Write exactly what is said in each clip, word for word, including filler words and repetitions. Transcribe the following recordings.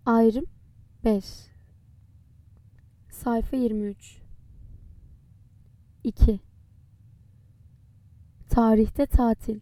Ayrım beş. Sayfa yirmi üç. iki. Tarihte tatil.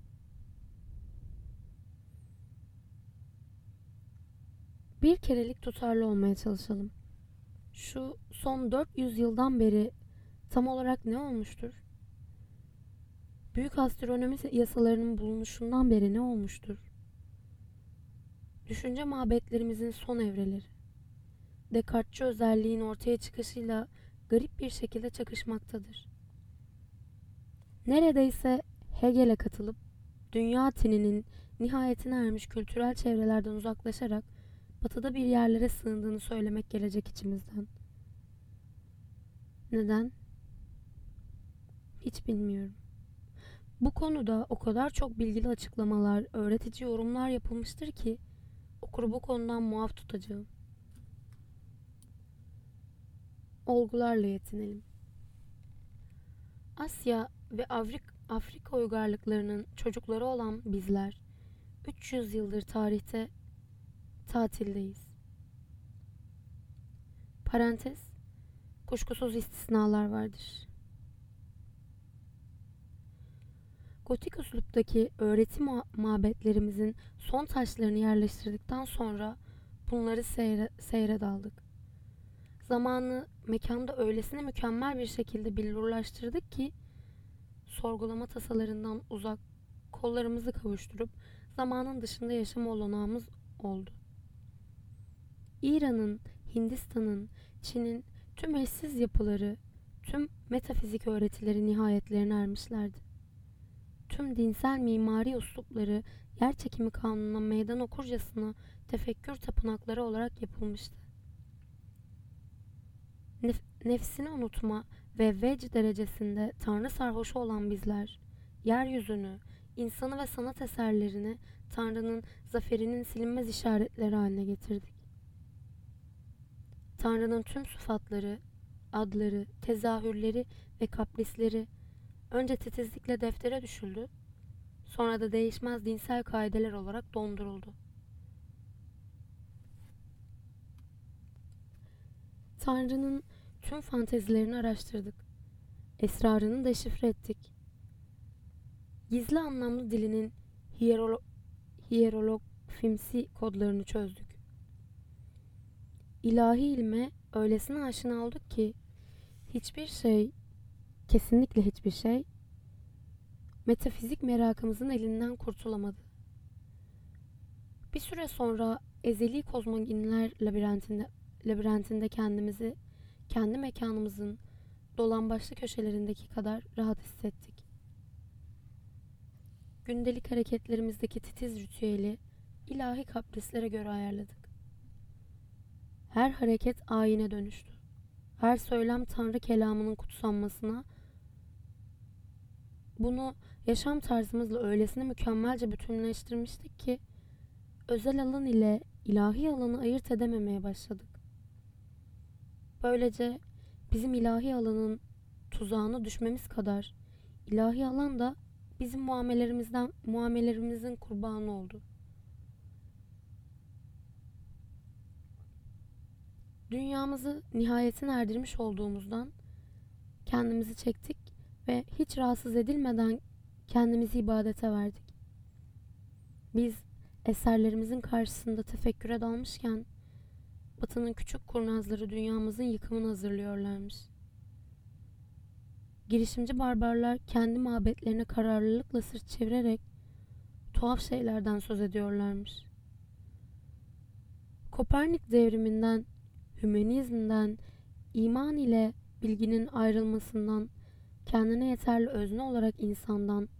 Bir kerelik tutarlı olmaya çalışalım. Şu son dört yüz yıldan beri tam olarak ne olmuştur? Büyük astronomi yasalarının bulunuşundan beri ne olmuştur? Düşünce mabetlerimizin son evreleri. Descartes'çi özelliğin ortaya çıkışıyla garip bir şekilde çakışmaktadır. Neredeyse Hegel'e katılıp dünya tininin nihayetine ermiş kültürel çevrelerden uzaklaşarak batıda bir yerlere sığındığını söylemek gelecek içimizden. Neden? Hiç bilmiyorum. Bu konuda o kadar çok bilgili açıklamalar, öğretici yorumlar yapılmıştır ki okuru bu konudan muaf tutacağım. Olgularla yetinelim. Asya ve Afrika, Afrika uygarlıklarının çocukları olan bizler üç yüz yıldır tarihte tatildeyiz. Parantez, kuşkusuz istisnalar vardır. Gotik üsluptaki öğreti mabetlerimizin son taşlarını yerleştirdikten sonra bunları seyre, seyre daldık. Zamanı mekanda öylesine mükemmel bir şekilde billurlaştırdık ki sorgulama tasalarından uzak kollarımızı kavuşturup zamanın dışında yaşama olanağımız oldu. İran'ın, Hindistan'ın, Çin'in tüm eşsiz yapıları, tüm metafizik öğretileri nihayetlerine ermişlerdi. Tüm dinsel mimari üslupları yer çekimi kanununa meydan okurcasına tefekkür tapınakları olarak yapılmıştı. Nef- nefsini unutma ve vecd derecesinde Tanrı sarhoşu olan bizler, yeryüzünü, insanı ve sanat eserlerini Tanrı'nın zaferinin silinmez işaretleri haline getirdik. Tanrı'nın tüm sıfatları, adları, tezahürleri ve kaprisleri önce titizlikle deftere düşüldü, sonra da değişmez dinsel kaideler olarak donduruldu. Tanrı'nın tüm fantezilerini araştırdık. Esrarını deşifre ettik. Gizli anlamlı dilinin hierolo- hierologfimsi kodlarını çözdük. İlahi ilme öylesine aşina olduk ki hiçbir şey, kesinlikle hiçbir şey, metafizik merakımızın elinden kurtulamadı. Bir süre sonra ezeli kozmoginler labirentinde, labirentinde kendimizi, kendi mekanımızın dolambaçlı köşelerindeki kadar rahat hissettik. Gündelik hareketlerimizdeki titiz ritüeli ilahi kaprislere göre ayarladık. Her hareket ayine dönüştü. Her söylem Tanrı kelamının kutsanmasına, bunu yaşam tarzımızla öylesine mükemmelce bütünleştirmiştik ki özel alan ile ilahi alanı ayırt edememeye başladık. Böylece bizim ilahi alanın tuzağına düşmemiz kadar ilahi alan da bizim muamelerimizden muamelerimizin kurbanı oldu. Dünyamızı nihayetine erdirmiş olduğumuzdan kendimizi çektik ve hiç rahatsız edilmeden kendimizi ibadete verdik. Biz eserlerimizin karşısında tefekküre dalmışken Batı'nın küçük kurnazları dünyamızın yıkımını hazırlıyorlarmış. Girişimci barbarlar kendi mabetlerine kararlılıkla sırt çevirerek tuhaf şeylerden söz ediyorlarmış. Kopernik devriminden, hümanizmden, iman ile bilginin ayrılmasından, kendine yeterli özne olarak insandan,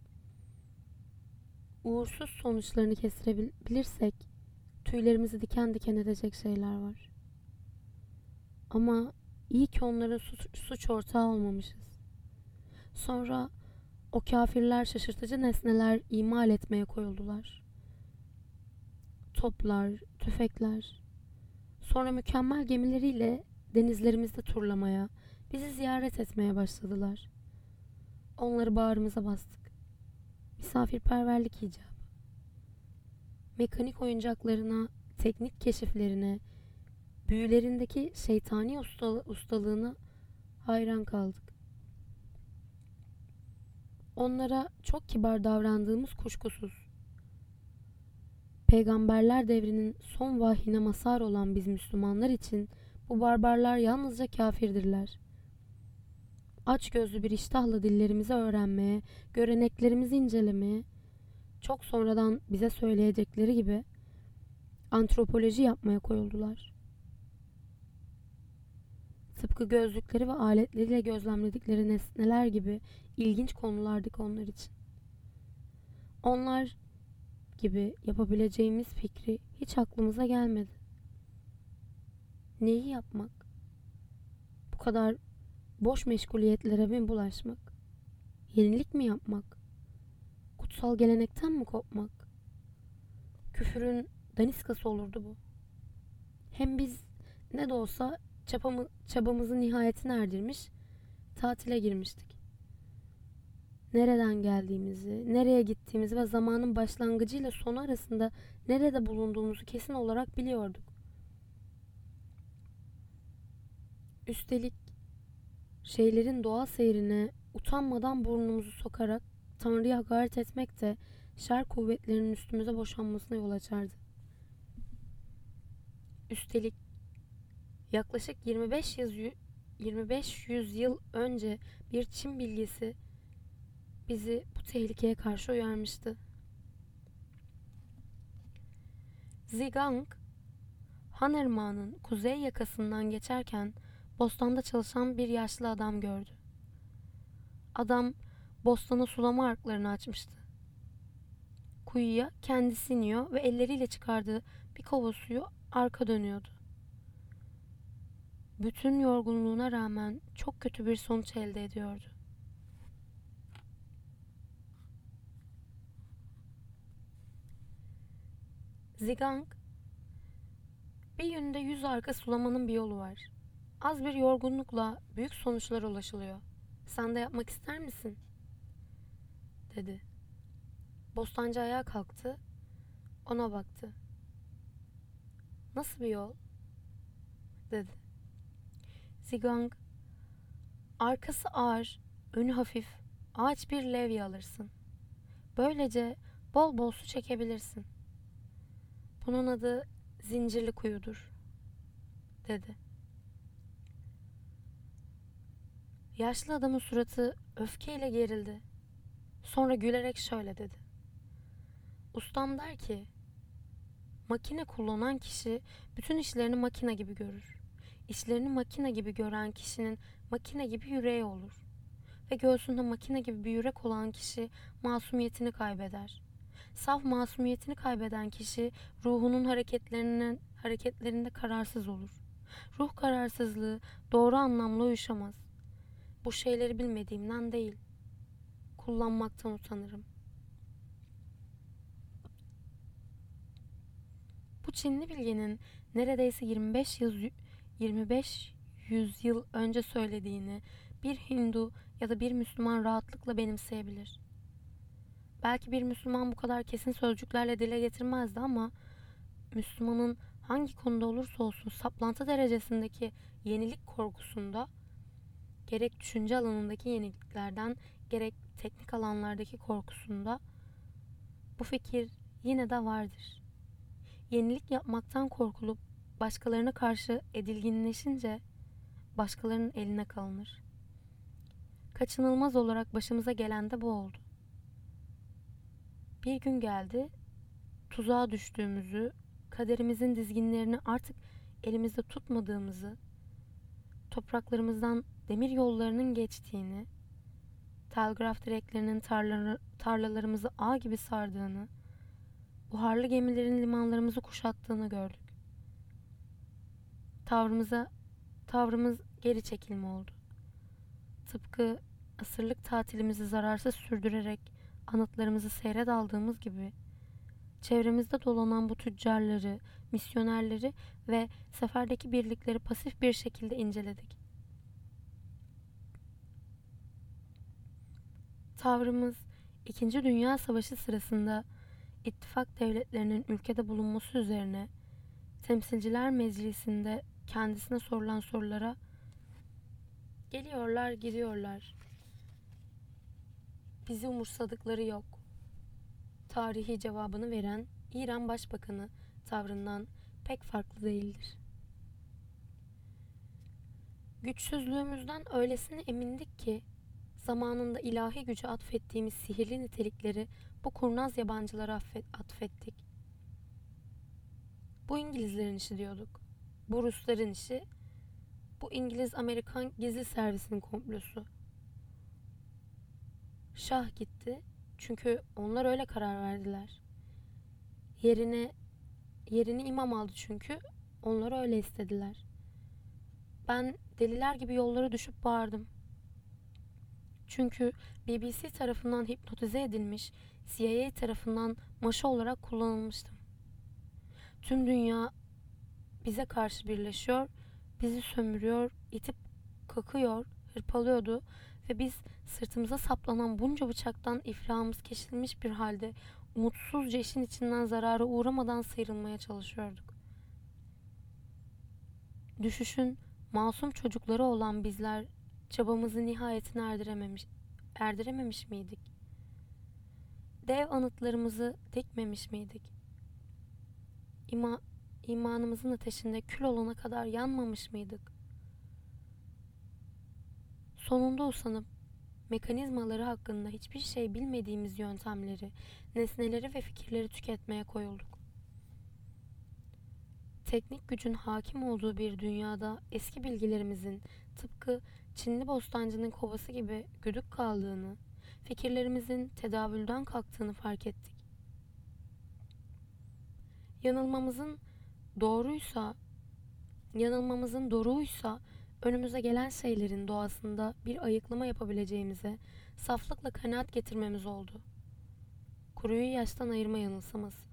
uğursuz sonuçlarını kestirebilirsek tüylerimizi diken diken edecek şeyler var. Ama iyi ki onların suç, suç ortağı olmamışız. Sonra o kafirler şaşırtıcı nesneler imal etmeye koyuldular. Toplar, tüfekler. Sonra mükemmel gemileriyle denizlerimizde turlamaya, bizi ziyaret etmeye başladılar. Onları bağrımıza bastık. Misafirperverlik icabı. Mekanik oyuncaklarına teknik keşiflerine, büyülerindeki şeytani ustalı, ustalığına hayran kaldık. Onlara çok kibar davrandığımız kuşkusuz. Peygamberler devrinin son vahyine mazhar olan biz Müslümanlar için bu barbarlar yalnızca kafirdirler. Açgözlü bir iştahla dillerimizi öğrenmeye, göreneklerimizi incelemeye, çok sonradan bize söyleyecekleri gibi antropoloji yapmaya koyuldular. Tıpkı gözlükleri ve aletleriyle gözlemledikleri nesneler gibi ilginç konulardık onlar için. Onlar gibi yapabileceğimiz fikri hiç aklımıza gelmedi. Neyi yapmak? Bu kadar boş meşguliyetlere mi bulaşmak? Yenilik mi yapmak? Kutsal gelenekten mi kopmak? Küfürün daniskası olurdu bu. Hem biz ne de olsa çabamı, çabamızın nihayetine erdirmiş, tatile girmiştik. Nereden geldiğimizi, nereye gittiğimizi ve zamanın başlangıcıyla sonu arasında nerede bulunduğumuzu kesin olarak biliyorduk. Üstelik şeylerin doğal seyrine utanmadan burnumuzu sokarak Tanrı'ya hakaret etmek de şer kuvvetlerinin üstümüze boşanmasına yol açardı. Üstelik yaklaşık yirmi beş yüz, yirmi beş yüz yıl önce bir Çin bilgisi bizi bu tehlikeye karşı uyarmıştı. Zhigang, Han Irmağı'nın kuzey yakasından geçerken bostanda çalışan bir yaşlı adam gördü. Adam bostana sulama arklarını açmıştı. Kuyuya kendisi iniyor ve elleriyle çıkardığı bir kova suyu arka dönüyordu. Bütün yorgunluğuna rağmen çok kötü bir sonuç elde ediyordu. Zhigang, bir günde yüz arka sulamanın bir yolu var. Az bir yorgunlukla büyük sonuçlara ulaşılıyor. Sen de yapmak ister misin? Dedi. Bostancı ayağa kalktı, ona baktı. Nasıl bir yol? Dedi. Zhigang, arkası ağır, önü hafif, ağaç bir levye alırsın. Böylece bol bol su çekebilirsin. Bunun adı zincirli kuyudur, dedi. Yaşlı adamın suratı öfkeyle gerildi. Sonra gülerek şöyle dedi. Ustam der ki, makine kullanan kişi bütün işlerini makine gibi görür. İşlerini makine gibi gören kişinin makine gibi yüreği olur. Ve göğsünde makine gibi bir yürek olan kişi masumiyetini kaybeder. Saf masumiyetini kaybeden kişi ruhunun hareketlerinin hareketlerinde kararsız olur. Ruh kararsızlığı doğru anlamla uyuşamaz. Bu şeyleri bilmediğimden değil, kullanmaktan utanırım. Bu Çinli bilgenin neredeyse yirmi beş yıl yirmi beş yüzyıl önce söylediğini bir Hindu ya da bir Müslüman rahatlıkla benimseyebilir. Belki bir Müslüman bu kadar kesin sözcüklerle dile getirmezdi ama Müslümanın hangi konuda olursa olsun saplantı derecesindeki yenilik korkusunda, gerek düşünce alanındaki yeniliklerden gerek teknik alanlardaki korkusunda bu fikir yine de vardır. Yenilik yapmaktan korkulup başkalarına karşı edilginleşince başkalarının eline kalınır. Kaçınılmaz olarak başımıza gelen de bu oldu. Bir gün geldi, tuzağa düştüğümüzü, kaderimizin dizginlerini artık elimizde tutmadığımızı, topraklarımızdan demir yollarının geçtiğini, telgraf direklerinin tarlaları, tarlalarımızı ağ gibi sardığını, buharlı gemilerin limanlarımızı kuşattığını gördük. Tavrımıza, tavrımız geri çekilme oldu. Tıpkı asırlık tatilimizi zararsız sürdürerek anıtlarımızı seyre daldığımız gibi, çevremizde dolanan bu tüccarları, misyonerleri ve seferdeki birlikleri pasif bir şekilde inceledik. Tavrımız, İkinci Dünya Savaşı sırasında ittifak devletlerinin ülkede bulunması üzerine Temsilciler Meclisi'nde kendisine sorulan sorulara geliyorlar, gidiyorlar. Bizi umursadıkları yok. Tarihi cevabını veren İran Başbakanı tavrından pek farklı değildir. Güçsüzlüğümüzden öylesine emindik ki zamanında ilahi güce atfettiğimiz sihirli nitelikleri bu kurnaz yabancılara atfettik. Bu İngilizlerin işi diyorduk. Bu Rusların işi, bu İngiliz-Amerikan gizli servisinin komplosu. Şah gitti çünkü onlar öyle karar verdiler. Yerine yerini imam aldı çünkü onlar öyle istediler. Ben deliler gibi yollara düşüp bağırdım. Çünkü B B C tarafından hipnotize edilmiş, C I A tarafından maşa olarak kullanılmıştım. Tüm dünya bize karşı birleşiyor, bizi sömürüyor, itip kakıyor, hırpalıyordu ve biz sırtımıza saplanan bunca bıçaktan iflahımız kesilmiş bir halde umutsuzca işin içinden zarara uğramadan sıyrılmaya çalışıyorduk. Düşüşün masum çocukları olan bizler çabamızı nihayetine erdirememiş, erdirememiş miydik? Dev anıtlarımızı dikmemiş miydik? İma, imanımızın ateşinde kül olana kadar yanmamış mıydık? Sonunda usanıp mekanizmaları hakkında hiçbir şey bilmediğimiz yöntemleri, nesneleri ve fikirleri tüketmeye koyulduk. Teknik gücün hakim olduğu bir dünyada eski bilgilerimizin tıpkı Çinli bostancının kovası gibi güdük kaldığını, fikirlerimizin tedavülden kalktığını fark ettik. Yanılmamızın doğruysa, yanılmamızın doğruysa önümüze gelen şeylerin doğasında bir ayıklama yapabileceğimize saflıkla kanaat getirmemiz oldu. Kuruyu yaştan ayırma yanılsaması.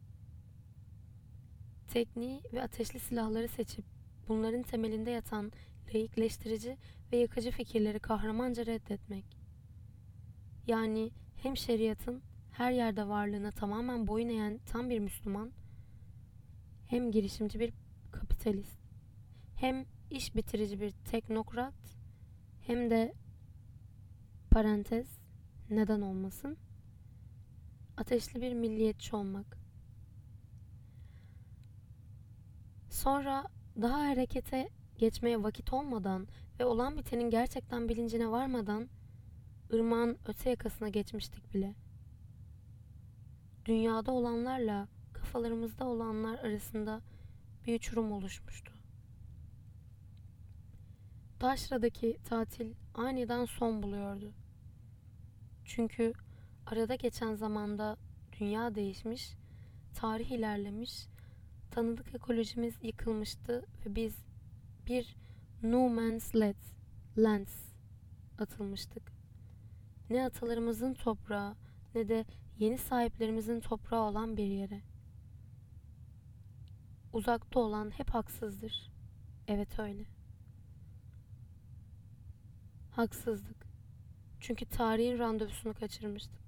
Tekniği ve ateşli silahları seçip bunların temelinde yatan laikleştirici ve yakıcı fikirleri kahramanca reddetmek. Yani hem şeriatın her yerde varlığına tamamen boyun eğen tam bir Müslüman, hem girişimci bir kapitalist, hem iş bitirici bir teknokrat, hem de parantez neden olmasın ateşli bir milliyetçi olmak. Sonra daha harekete geçmeye vakit olmadan ve olan bitenin gerçekten bilincine varmadan ırmağın öte yakasına geçmiştik bile. Dünyada olanlarla kafalarımızda olanlar arasında bir uçurum oluşmuştu. Taşra'daki tatil aniden son buluyordu. Çünkü arada geçen zamanda dünya değişmiş, tarih ilerlemiş, tanıdık ekolojimiz yıkılmıştı ve biz bir no man's land, lands atılmıştık. Ne atalarımızın toprağı ne de yeni sahiplerimizin toprağı olan bir yere. Uzakta olan hep haksızdır. Evet öyle. Haksızdık. Çünkü tarihin randevusunu kaçırmıştık.